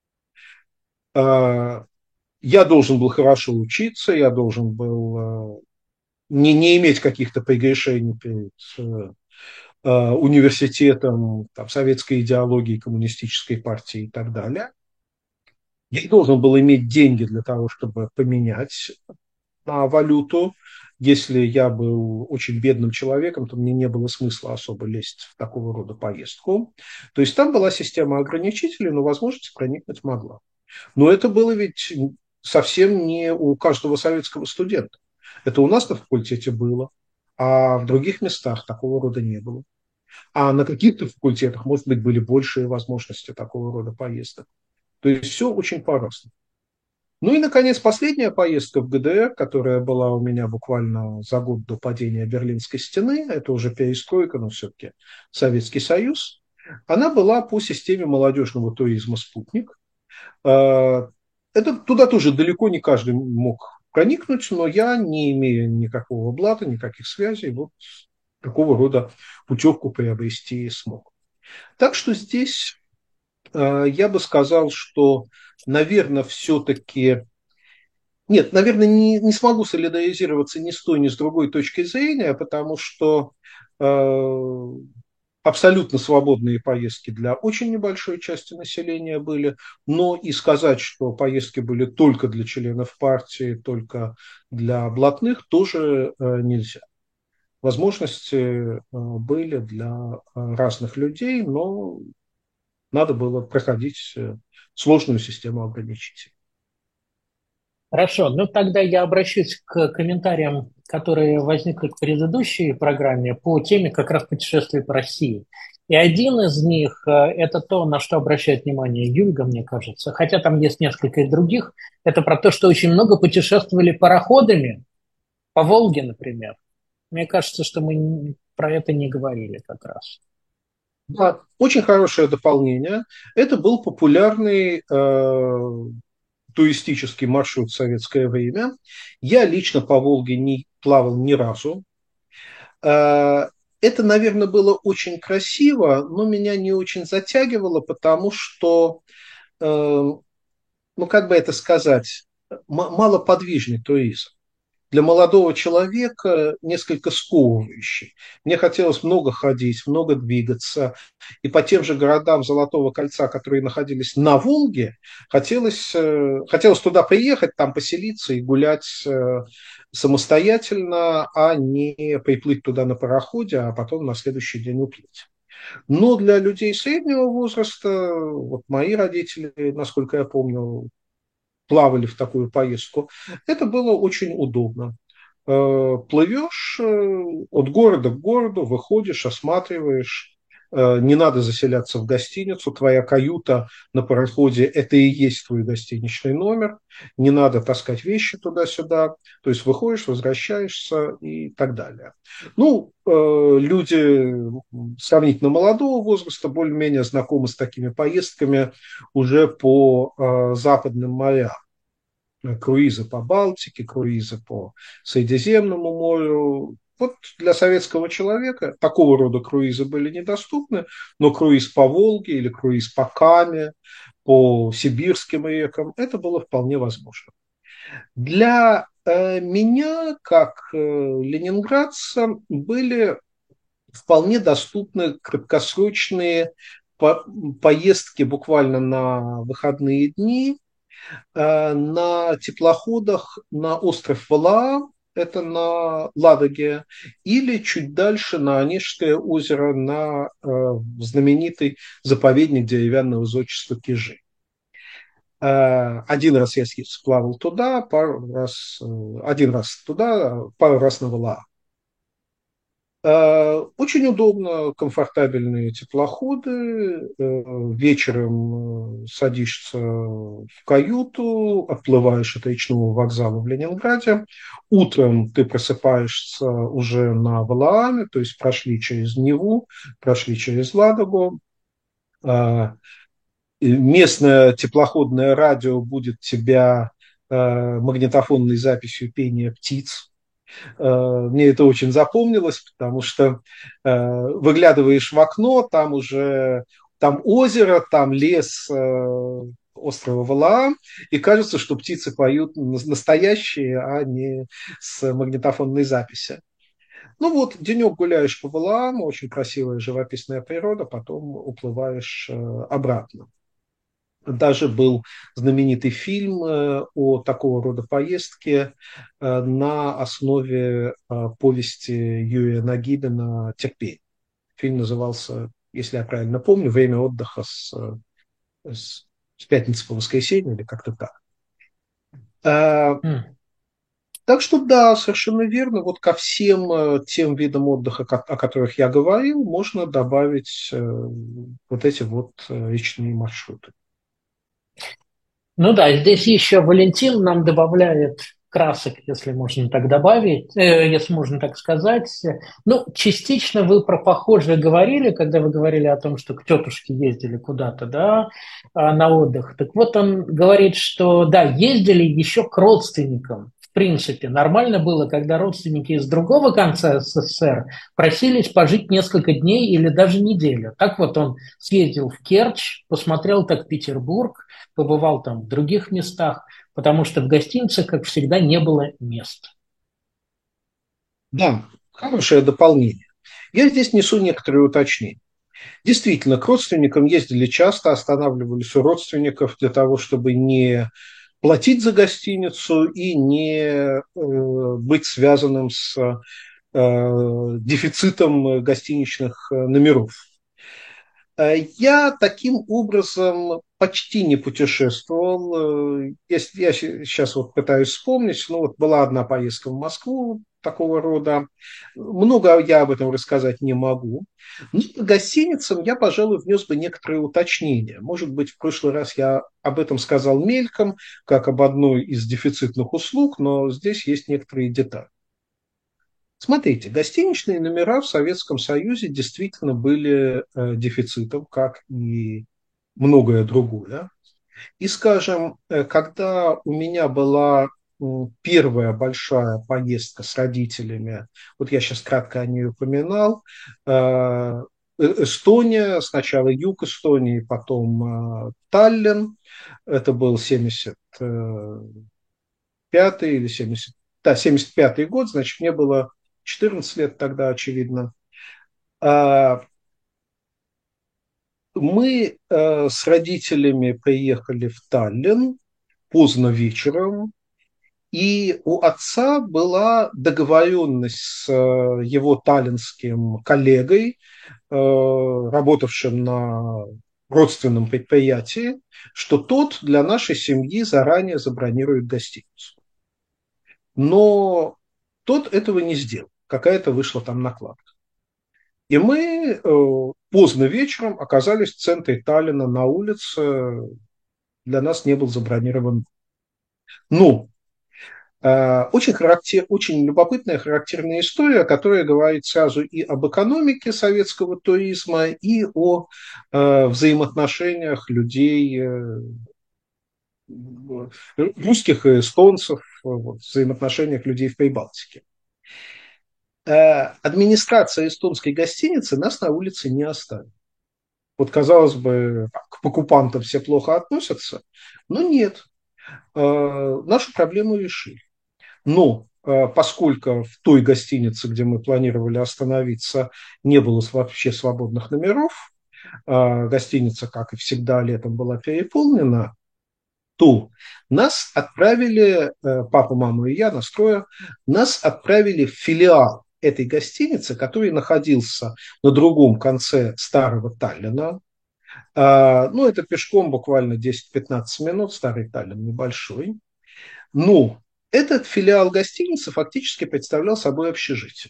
Э, Я должен был хорошо учиться, я должен был э, не, не иметь каких-то прегрешений перед э, э, университетом, там, советской идеологией, коммунистической партии и так далее. Я должен был иметь деньги для того, чтобы поменять на валюту. Если я был очень бедным человеком, то мне не было смысла особо лезть в такого рода поездку. То есть там была система ограничителей, но возможность проникнуть могла. Но это было ведь совсем не у каждого советского студента. Это у нас на факультете было, а в других местах такого рода не было. А на каких-то факультетах, может быть, были большие возможности такого рода поездок. То есть все очень по-разному. Ну и, наконец, последняя поездка в ГДР, которая была у меня буквально за год до падения Берлинской стены, это уже перестройка, но все-таки Советский Союз, она была по системе молодежного туризма «Спутник». Э, Это туда тоже далеко не каждый мог проникнуть, но я, не имея никакого блата, никаких связей, вот такого рода путевку приобрести смог. Так что здесь э, я бы сказал, что, наверное, все-таки... Нет, наверное, не, не смогу солидаризироваться ни с той, ни с другой точки зрения, потому что э, абсолютно свободные поездки для очень небольшой части населения были, но и сказать, что поездки были только для членов партии, только для блатных, тоже э, нельзя. Возможности э, были для э, разных людей, но надо было проходить э, сложную систему ограничителей. Хорошо, ну тогда я обращусь к комментариям, которые возникли к предыдущей программе по теме как раз путешествий по России. И один из них э, – это то, на что обращает внимание Юльга, мне кажется, хотя там есть несколько и других. Это про то, что очень много путешествовали пароходами по Волге, например. Мне кажется, что мы н- про это не говорили как раз. Да, очень хорошее дополнение. Это был популярный э, туристический маршрут в советское время. Я лично по Волге не плавал ни разу. Э, Это, наверное, было очень красиво, но меня не очень затягивало, потому что, э, ну как бы это сказать, м- малоподвижный туризм. Для молодого человека несколько сковывающий. Мне хотелось много ходить, много двигаться. И по тем же городам Золотого кольца, которые находились на Волге, хотелось, э, хотелось туда приехать, там поселиться и гулять э, самостоятельно, а не приплыть туда на пароходе, а потом на следующий день уплыть. Но для людей среднего возраста, вот мои родители, насколько я помню, плавали в такую поездку, это было очень удобно. Э, Плывешь э, от города к городу, выходишь, осматриваешь, э, не надо заселяться в гостиницу, твоя каюта на пароходе – это и есть твой гостиничный номер, не надо таскать вещи туда-сюда, то есть выходишь, возвращаешься и так далее. Ну, э, люди сравнительно молодого возраста более-менее знакомы с такими поездками уже по э, западным морям. Круизы по Балтике, круизы по Средиземному морю. Вот для советского человека такого рода круизы были недоступны, но круиз по Волге или круиз по Каме, по сибирским рекам, это было вполне возможно. Для э, меня, как э, ленинградца, были вполне доступны краткосрочные по- поездки буквально на выходные дни, э, на теплоходах на остров Валаам, это на Ладоге, или чуть дальше на Онежское озеро, на э, знаменитый заповедник деревянного зодчества Кижи. Э, один раз я сплавал туда, пару раз, э, один раз туда, пару раз на Валаам. Э, Очень удобно, комфортабельные теплоходы. Э, Вечером э, садишься в каюту, отплываешь от речного вокзала в Ленинграде. Утром ты просыпаешься уже на Валааме, то есть прошли через Неву, прошли через Ладогу. Э, и Местное теплоходное радио будет тебя э, магнитофонной записью пения птиц. Э, Мне это очень запомнилось, потому что э, выглядываешь в окно, там уже там озеро, там лес э, острова Валаам, и кажется, что птицы поют настоящие, а не с магнитофонной записи. Ну вот, денек гуляешь по Валааму, очень красивая живописная природа, потом уплываешь э, обратно. Даже был знаменитый фильм э, о такого рода поездке э, на основе э, повести Юрия Нагибина «Терпение». Фильм назывался, если я правильно помню, «Время отдыха с, э, с, с пятницы по воскресенье» или как-то так. Э, М. Так что да, совершенно верно. Вот ко всем э, тем видам отдыха, ко- о которых я говорил, можно добавить э, вот эти вот э, речные маршруты. Ну да, здесь еще Валентин нам добавляет красок, если можно так добавить, э, если можно так сказать. Ну, частично вы про похожее говорили, когда вы говорили о том, что к тетушке ездили куда-то, да, а, на отдых. Так вот, он говорит, что да, ездили еще к родственникам. В принципе, нормально было, когда родственники из другого конца СССР просились пожить несколько дней или даже неделю. Так вот он съездил в Керчь, посмотрел так Петербург, побывал там в других местах, потому что в гостинице, как всегда, не было мест. Да, хорошее дополнение. Я здесь несу некоторые уточнения. Действительно, к родственникам ездили часто, останавливались у родственников для того, чтобы не платить за гостиницу и не э, быть связанным с э, дефицитом гостиничных э, номеров. Я таким образом почти не путешествовал. Если я сейчас вот пытаюсь вспомнить, ну вот была одна поездка в Москву такого рода. Много я об этом рассказать не могу. Но по гостиницам я, пожалуй, внес бы некоторые уточнения. Может быть, в прошлый раз я об этом сказал мельком, как об одной из дефицитных услуг, но здесь есть некоторые детали. Смотрите, гостиничные номера в Советском Союзе действительно были э, дефицитом, как и многое другое. И, скажем, э, когда у меня была э, первая большая поездка с родителями, вот я сейчас кратко о ней упоминал, э, э, Эстония, сначала юг Эстонии, потом э, Таллин, это был семьдесят пятый или семьдесят, да, семьдесят пятый год, значит, мне было четырнадцать лет тогда, очевидно. А, Мы э, с родителями приехали в Таллин поздно вечером, и у отца была договоренность с э, его таллинским коллегой, э, работавшим на родственном предприятии, что тот для нашей семьи заранее забронирует гостиницу. Но тот этого не сделал. Какая-то вышла там накладка. И мы э, поздно вечером оказались в центре Таллина на улице. Для нас не был забронирован. Ну, э, очень, характер, очень любопытная, характерная история, которая говорит сразу и об экономике советского туризма, и о э, взаимоотношениях людей, э, русских и эстонцев, вот, взаимоотношениях людей в Прибалтике. Администрация эстонской гостиницы нас на улице не оставила. Вот, казалось бы, к покупантам все плохо относятся, но нет, нашу проблему решили. Но поскольку в той гостинице, где мы планировали остановиться, не было вообще свободных номеров, гостиница, как и всегда, летом была переполнена, то нас отправили, папа, мама и я, нас трое, нас отправили в филиал этой гостиницы, который находился на другом конце старого Таллина. Ну, это пешком буквально десять-пятнадцать минут, старый Таллин небольшой. Но этот филиал гостиницы фактически представлял собой общежитие.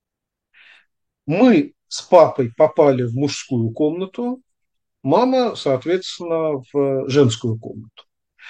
Мы с папой попали в мужскую комнату, мама, соответственно, в женскую комнату.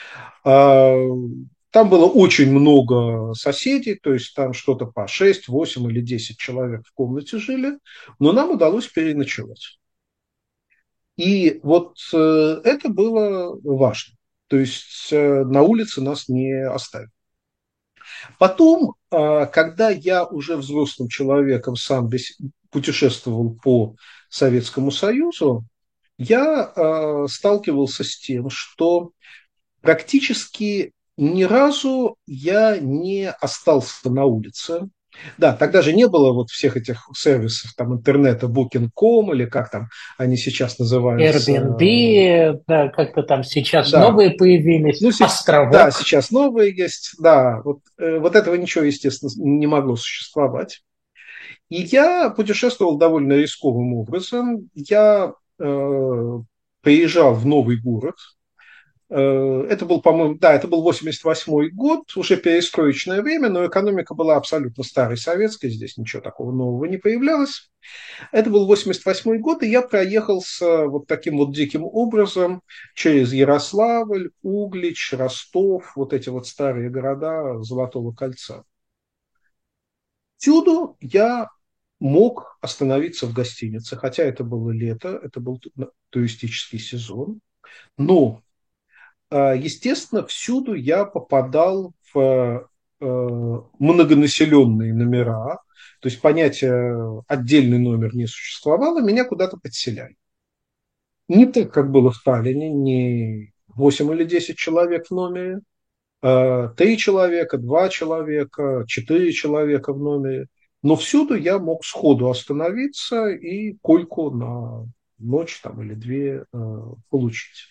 Там было очень много соседей, то есть там что-то по шесть, восемь или десять человек в комнате жили, но нам удалось переночевать. И вот это было важно. То есть на улице нас не оставили. Потом, когда я уже взрослым человеком сам путешествовал по Советскому Союзу, я сталкивался с тем, что практически ни разу я не остался на улице. Да, тогда же не было вот всех этих сервисов, там, интернета, букинг точка ком или как там они сейчас называются. Airbnb, да, как-то там сейчас да. новые появились, ну, островок. Да, сейчас новые есть, да. Вот, э, вот этого ничего, естественно, не могло существовать. И я путешествовал довольно рисковым образом. Я э, приезжал в новый город. Это был, по-моему, да, это был восемьдесят восьмой год, уже перестроечное время, но экономика была абсолютно старой советской, здесь ничего такого нового не появлялось. Это был восемьдесят восьмой год, и я проехался вот таким вот диким образом через Ярославль, Углич, Ростов, вот эти вот старые города Золотого кольца. Всюду я мог остановиться в гостинице, хотя это было лето, это был туристический сезон, но естественно, всюду я попадал в многонаселенные номера, то есть понятие отдельный номер не существовало, меня куда-то подселяли. Не так, как было в Таллине, не восемь или десять человек в номере, три человека, два человека, четыре человека в номере, но всюду я мог сходу остановиться и койку на ночь там, или две получить.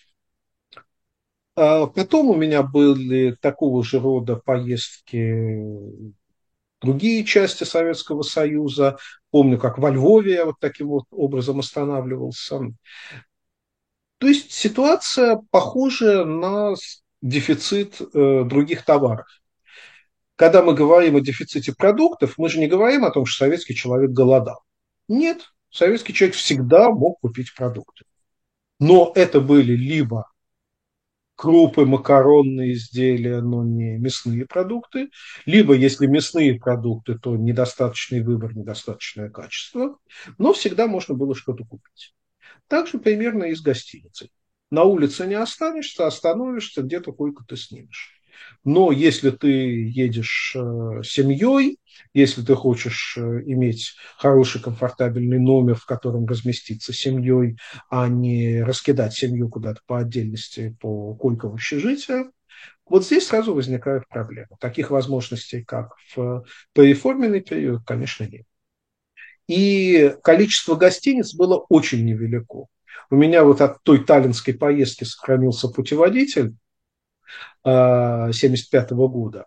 Потом у меня были такого же рода поездки в другие части Советского Союза. Помню, как во Львове я вот таким вот образом останавливался. То есть ситуация похожа на дефицит э, других товаров. Когда мы говорим о дефиците продуктов, мы же не говорим о том, что советский человек голодал. Нет, советский человек всегда мог купить продукты. Но это были либо крупы, макаронные изделия, но не мясные продукты, либо, если мясные продукты, то недостаточный выбор, недостаточное качество, но всегда можно было что-то купить. Так же примерно и с гостиницей. На улице не останешься, остановишься, где-то койку ты снимешь. Но если ты едешь э, семьей, если ты хочешь э, иметь хороший, комфортабельный номер, в котором разместиться семьей, а не раскидать семью куда-то по отдельности по койкам в общежития, вот здесь сразу возникают проблемы. Таких возможностей, как в переформенный период, конечно, нет. И количество гостиниц было очень невелико. У меня вот от той таллинской поездки сохранился путеводитель семьдесят пятого года.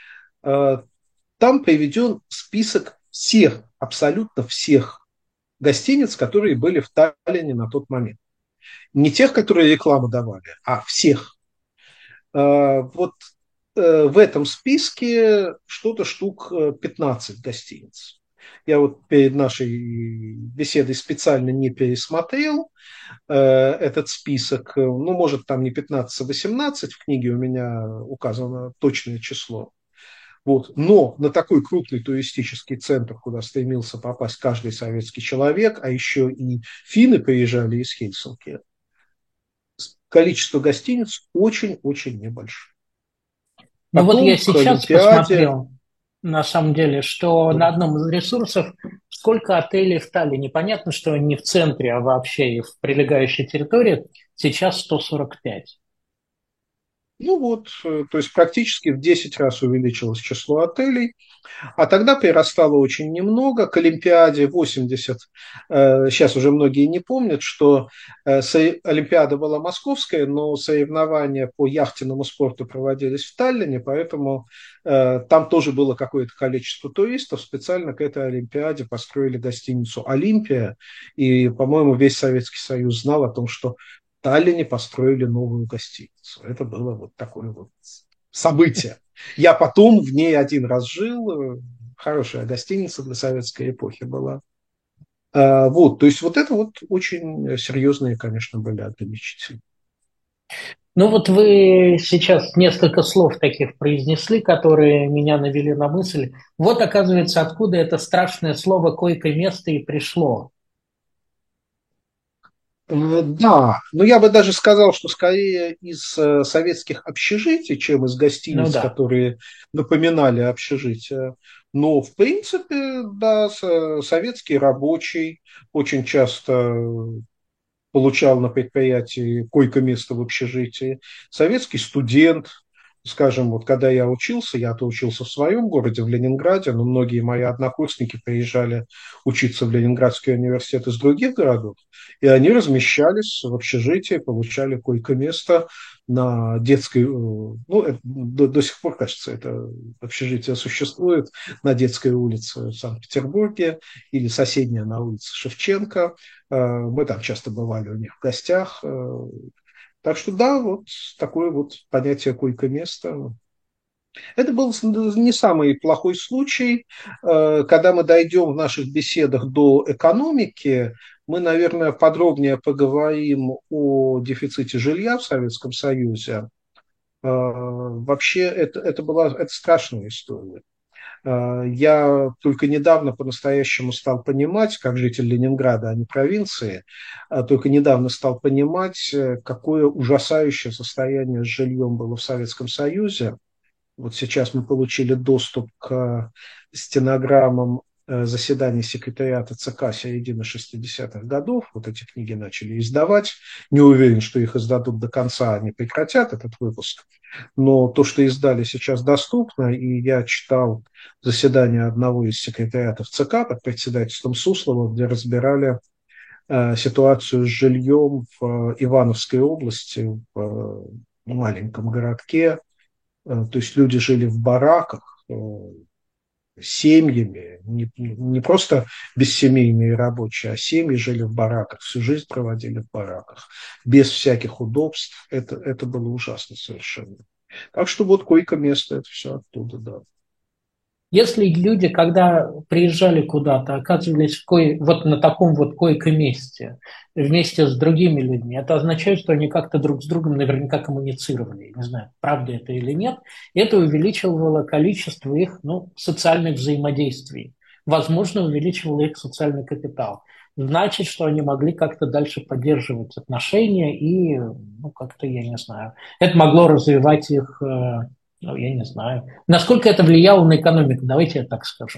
Там приведен список всех, абсолютно всех гостиниц, которые были в Таллине на тот момент. Не тех, которые рекламу давали, а всех. Вот в этом списке что-то штук пятнадцать гостиниц. Я вот перед нашей беседой специально не пересмотрел э, этот список. Ну, может, там не пятнадцать, а восемнадцать. В книге у меня указано точное число. Вот. Но на такой крупный туристический центр, куда стремился попасть каждый советский человек, а еще и финны приезжали из Хельсинки, количество гостиниц очень-очень небольшое. Ну вот я сейчас Олимпиаде... посмотрел, на самом деле, что на одном из ресурсов сколько отелей в Таллине. Понятно, что не в центре, а вообще и в прилегающей территории. Сейчас сто сорок пять. Ну вот, то есть практически в десять раз увеличилось число отелей. А тогда перерастало очень немного. К Олимпиаде восемьдесят, э, сейчас уже многие не помнят, что э, Олимпиада была московская, но соревнования по яхтенному спорту проводились в Таллине, поэтому э, там тоже было какое-то количество туристов. Специально к этой Олимпиаде построили гостиницу «Олимпия». И, по-моему, весь Советский Союз знал о том, что в Таллине построили новую гостиницу. Это было вот такое вот событие. Я потом в ней один раз жил, хорошая гостиница для советской эпохи была. Вот, то есть вот это вот очень серьезные, конечно, были ограничители. Ну вот вы сейчас несколько слов таких произнесли, которые меня навели на мысль. Вот, оказывается, откуда это страшное слово «койко-место» и пришло. Да, но я бы даже сказал, что скорее из э, советских общежитий, чем из гостиниц, ну, да. которые напоминали общежития. Но, в принципе, да, советский рабочий очень часто получал на предприятии койко-место в общежитии. Советский студент, скажем, вот когда я учился, я-то учился в своем городе, в Ленинграде, но многие мои однокурсники приезжали учиться в Ленинградский университет из других городов, и они размещались в общежитии, получали койко-место на детской, ну, до, до сих пор, кажется, это общежитие существует, на детской улице в Санкт-Петербурге или соседняя на улице Шевченко. Мы там часто бывали у них в гостях. Так что да, вот такое вот понятие койко-место. Это был не самый плохой случай. Когда мы дойдем в наших беседах до экономики, мы, наверное, подробнее поговорим о дефиците жилья в Советском Союзе. Вообще это, это была это страшная история. Я только недавно по-настоящему стал понимать, как житель Ленинграда, а не провинции, только недавно стал понимать, какое ужасающее состояние с жильем было в Советском Союзе. Вот сейчас мы получили доступ к стенограммам заседаний секретариата ЦК середины шестидесятых годов. Вот эти книги начали издавать. Не уверен, что их издадут до конца, они прекратят этот выпуск. Но то, что издали, сейчас доступно, и я читал заседание одного из секретариатов ЦК под председательством Суслова, где разбирали э, ситуацию с жильем в Ивановской области, в э, маленьком городке. Э, то есть люди жили в бараках, э, семьями, не, не просто бессемейные рабочие, а семьи жили в бараках, всю жизнь проводили в бараках, без всяких удобств. Это, это было ужасно совершенно. Так что вот койко-место, это все оттуда, да. Если люди, когда приезжали куда-то, оказывались в кое, вот на таком вот койко-месте вместе с другими людьми, это означает, что они как-то друг с другом наверняка коммуницировали. Я не знаю, правда это или нет. Это увеличивало количество их, ну, социальных взаимодействий. Возможно, увеличивало их социальный капитал. Значит, что они могли как-то дальше поддерживать отношения и, ну, как-то, я не знаю, это могло развивать их, э, ну, я не знаю. Насколько это влияло на экономику? Давайте я так скажу.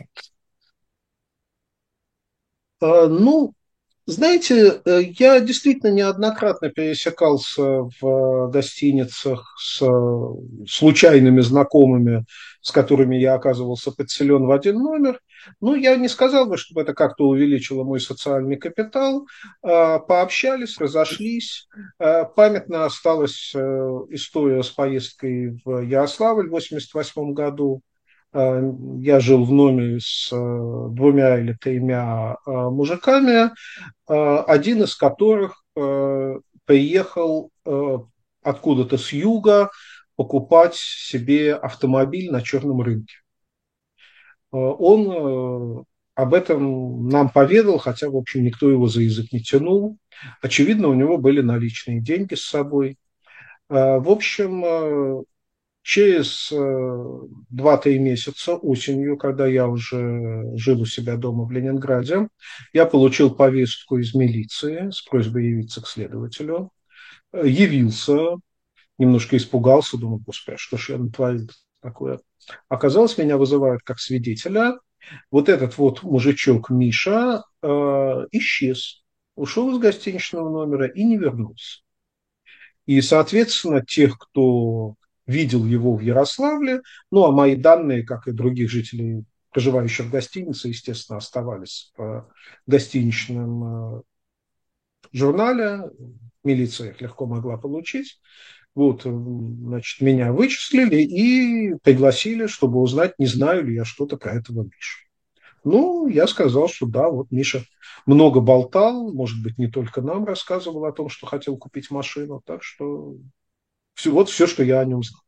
А, ну, знаете, э, я действительно неоднократно пересекался в гостиницах с э, случайными знакомыми, с которыми я оказывался подселен в один номер. Ну, я не сказал бы, чтобы это как-то увеличило мой социальный капитал. А, Пообщались, разошлись. А, Памятно осталась э, история с поездкой в Ярославль в восемьдесят восьмом году. Э, Я жил в номере с э, двумя или тремя э, мужиками, э, один из которых э, приехал э, откуда-то с юга покупать себе автомобиль на черном рынке. Э, Он э, об этом нам поведал, хотя, в общем, никто его за язык не тянул. Очевидно, у него были наличные деньги с собой. Э, В общем, э, через э, два-три месяца осенью, когда я уже жил у себя дома в Ленинграде, я получил повестку из милиции с просьбой явиться к следователю. Э, Явился, немножко испугался, думал, господи, а что ж я натворил такое? Оказалось, меня вызывают как свидетеля. Вот этот вот мужичок Миша э, исчез, ушел из гостиничного номера и не вернулся. И, соответственно, тех, кто видел его в Ярославле, ну, а мои данные, как и других жителей, проживающих в гостинице, естественно, оставались в гостиничном э, журнале, милиция их легко могла получить. Вот, э, значит, меня вычислили и пригласили, чтобы узнать, не знаю ли я что-то про этого Мишу. Ну, я сказал, что да, вот Миша много болтал, может быть, не только нам рассказывал о том, что хотел купить машину, так что все, вот все, что я о нем знал.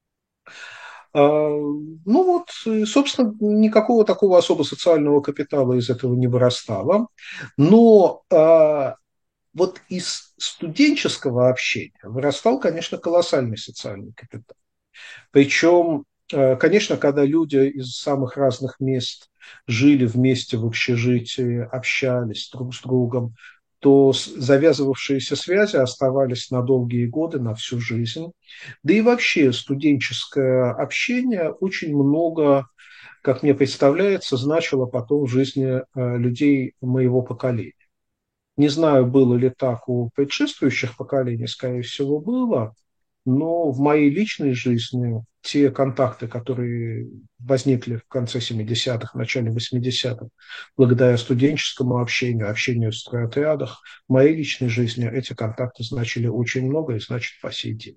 А, ну вот, и, собственно, никакого такого особо социального капитала из этого не вырастало. Но а, вот из студенческого общения вырастал, конечно, колоссальный социальный капитал. Причем, а, конечно, когда люди из самых разных мест жили вместе в общежитии, общались друг с другом, то завязывавшиеся связи оставались на долгие годы, на всю жизнь. Да и вообще студенческое общение очень много, как мне представляется, значило потом в жизни э, людей моего поколения. Не знаю, было ли так у предшествующих поколений, скорее всего, было, но в моей личной жизни те контакты, которые возникли в конце семидесятых, начале восьмидесятых, благодаря студенческому общению, общению в стройотрядах, в моей личной жизни эти контакты значили очень много и значит по сей день.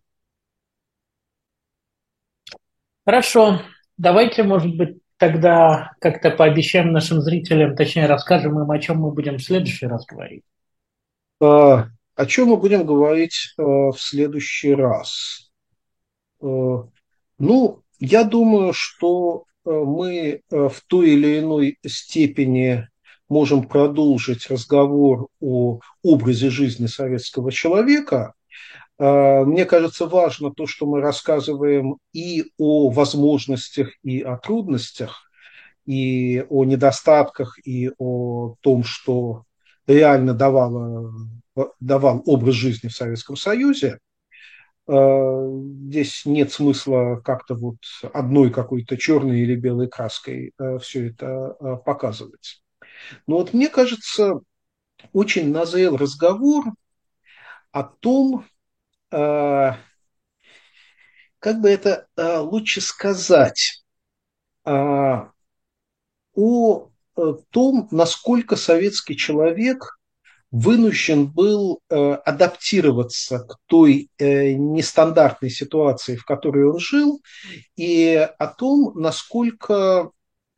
Хорошо. Давайте, может быть, тогда как-то пообещаем нашим зрителям, точнее, расскажем им, о чем мы будем в следующий раз говорить. А, О чем мы будем говорить э, в следующий раз? Э, Ну, я думаю, что э, мы э, в той или иной степени можем продолжить разговор о образе жизни советского человека. Э, Мне кажется, важно то, что мы рассказываем и о возможностях, и о трудностях, и о недостатках, и о том, что реально давало, давал образ жизни в Советском Союзе. Э, Здесь нет смысла как-то вот одной какой-то черной или белой краской э, все это э, показывать. Но вот мне кажется, очень назрел разговор о том, э, как бы это э, лучше сказать, э, о э, том, насколько советский человек вынужден был э, адаптироваться к той э, нестандартной ситуации, в которой он жил, и о том, насколько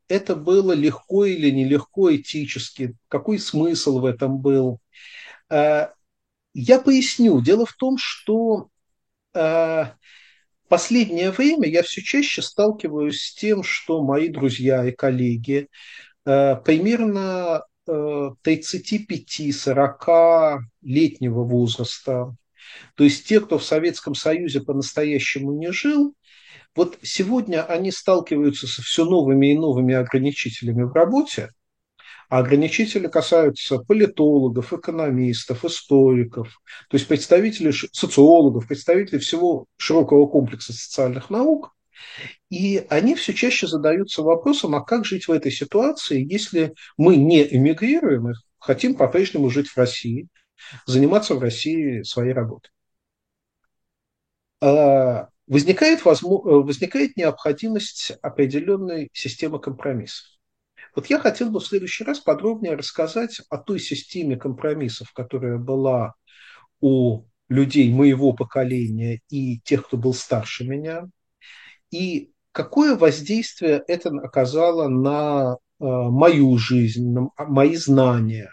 это было легко или нелегко этически, какой смысл в этом был. Я поясню. Дело в том, что в последнее время я все чаще сталкиваюсь с тем, что мои друзья и коллеги примерно тридцать пять сорок летнего возраста, то есть те, кто в Советском Союзе по-настоящему не жил, вот сегодня они сталкиваются со все новыми и новыми ограничителями в работе, а ограничители касаются политологов, экономистов, историков, то есть представителей социологов, представителей всего широкого комплекса социальных наук. И они все чаще задаются вопросом, а как жить в этой ситуации, если мы не эмигрируем и хотим по-прежнему жить в России, заниматься в России своей работой. Возникает, возникает необходимость определенной системы компромиссов. Вот я хотел бы в следующий раз подробнее рассказать о той системе компромиссов, которая была у людей моего поколения и тех, кто был старше меня, и какое воздействие это оказало на э, мою жизнь, на мои знания.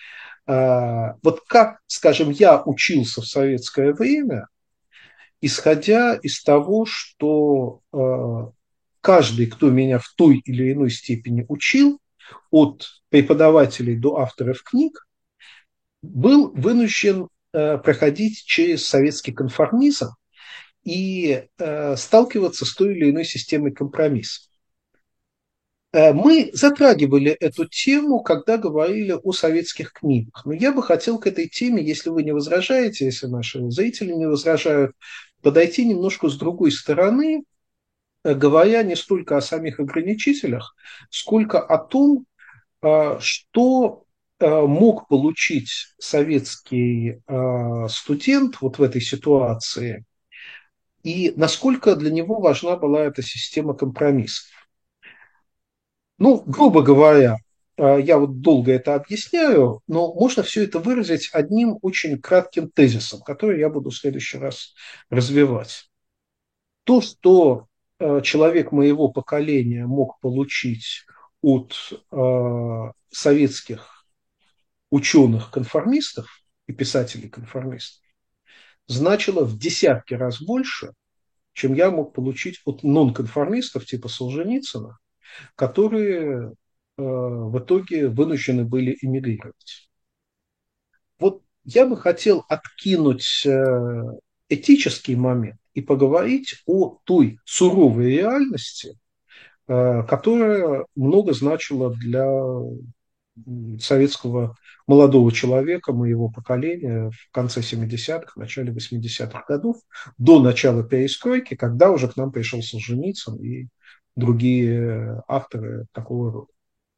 Э, вот как, скажем, я учился в советское время, исходя из того, что э, каждый, кто меня в той или иной степени учил, от преподавателей до авторов книг, был вынужден э, проходить через советский конформизм и э, сталкиваться с той или иной системой компромиссов. Э, мы затрагивали эту тему, когда говорили о советских книгах. Но я бы хотел к этой теме, если вы не возражаете, если наши зрители не возражают, подойти немножко с другой стороны, говоря не столько о самих ограничителях, сколько о том, что мог получить советский студент вот в этой ситуации, и насколько для него важна была эта система компромиссов. Ну, грубо говоря, я вот долго это объясняю, но можно все это выразить одним очень кратким тезисом, который я буду в следующий раз развивать. То, что человек моего поколения мог получить от э, советских ученых-конформистов и писателей-конформистов, значило в десятки раз больше, чем я мог получить от нонконформистов типа Солженицына, которые э, в итоге вынуждены были эмигрировать. Вот я бы хотел откинуть э, этический момент и поговорить о той суровой реальности, которая много значила для советского молодого человека моего поколения в конце семидесятых, в начале восьмидесятых годов, до начала перестройки, когда уже к нам пришел Солженицын и другие авторы такого рода.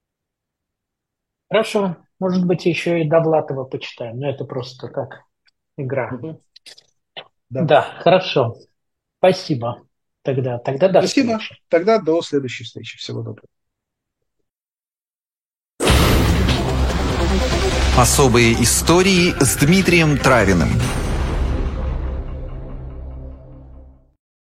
Хорошо. Может быть, еще и Довлатова почитаем, но это просто как игра. Угу. Да. Да, хорошо. Спасибо. Тогда, тогда до Спасибо. встречи. Тогда до следующей встречи. Всего доброго. Особые истории с Дмитрием Травиным.